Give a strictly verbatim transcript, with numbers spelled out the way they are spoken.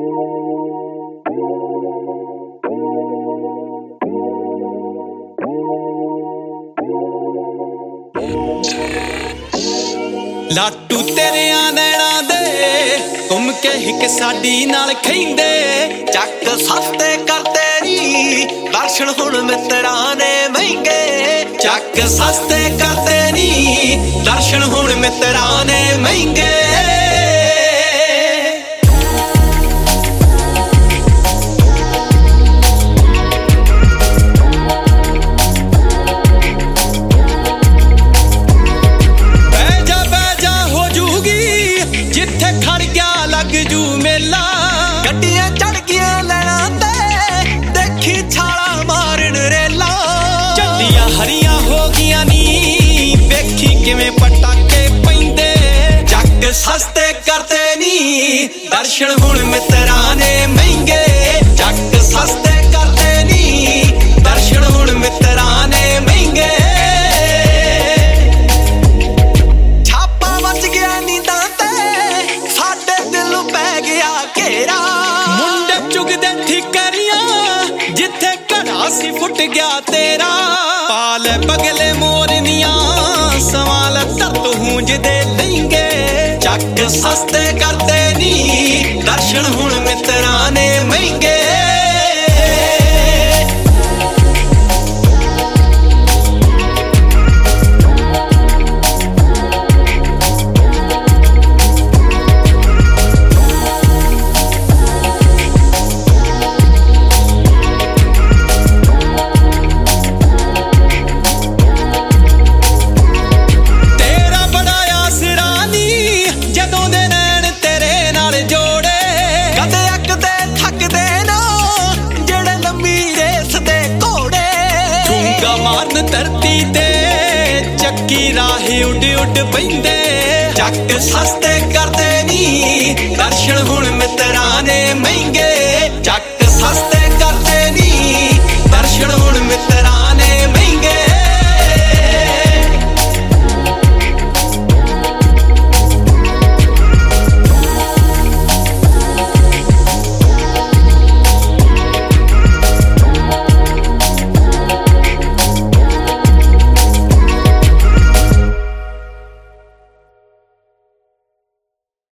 ਲਾਟੂ ਤੇਰਿਆਂ ਨੈਣਾ ਦੇ ਘੁੰਮ ਕੇ ਹਿੱਕ ਸਾਡੀ ਨਾਲ ਖੈਂਦੇ ਚੱਕ ਸਸਤੇ ਕਰਦੇ ਨੀ ਦਰਸ਼ਨ ਹੁਣ ਮਿੱਤਰਾਂ ਨੇ ਮਹਿੰਗੇ ਚੱਕ ਸਸਤੇ ਕਰਦੇ ਨੀ ਦਰਸ਼ਨ ਹੁਣ ਮਿੱਤਰਾਂ ਨੇ ਮਹਿੰਗੇ ਗੱਡੀਆਂ ਚੜ ਗਈਆਂ ਲੈਣਾ ਤੇ ਦੇਖੀ ਛਾਲਾ ਮਾਰਨ ਰੇਲਾ ਝੰਡੀਆਂ ਹਰੀਆਂ ਹੋ ਗਈਆਂ ਨੀ ਵੇਖੀ ਕਿਵੇਂ ਪਟਾਕੇ ਪੈਂਦੇ ਜੱਗ ਸਸਤੇ ਕਰਦੇ ਨੀ ਦਰਸ਼ਨ ਹੁਣ ਮਿੱਤਰਾਂ ਨੇ ਮਹਿੰਗੇ ਜੱਗ ਸਸਤੇ ਕਰਦੇ ਨੀ ਦਰਸ਼ਨ ਹੁਣ ਮਿੱਤਰਾਂ ਨੇ ਮਹਿੰਗੇ ਛਾਪਾ ਵੱਜ ਗਿਆ ਨੀਂਦਾਂ ਤੇ ਸਾਡੇ ਦਿਲ ਪੈ ਗਿਆ ਘੇਰਾ ਮੁੰਡੇ ਚੁਗਦੇ ਠੀਕਰੀਆਂ ਜਿੱਥੇ ਘੜਾ ਸੀ ਫੁੱਟ ਗਿਆ ਤੇਰਾ ਪਾਲੇ ਬਗਲੇ ਮੋਰਨੀਆਂ ਸਵਾਲ ਧਰਤ ਹੂੰਜਦੇ ਲਹਿੰਗੇ ਚੱਕ ਸਸਤੇ ਕਰਦੇ ਨੀ ਦਰਸ਼ਨ ਹੁਣ ਮਿੱਤਰਾਂ ਨੇ ਮਹਿੰਗੇ ਮਾਰਨ ਧਰਤੀ ਤੇ ਚੱਕੀ ਰਾਹੇ ਉੱਡ ਉੱਡ ਪੈਂਦੇ ਚੱਕ ਸਸਤੇ ਕਰਦੇ ਨੀ ਦਰਸ਼ਨ ਹੁਣ ਮਿੱਤਰਾਂ ਨੇ ਮਹਿੰਗੇ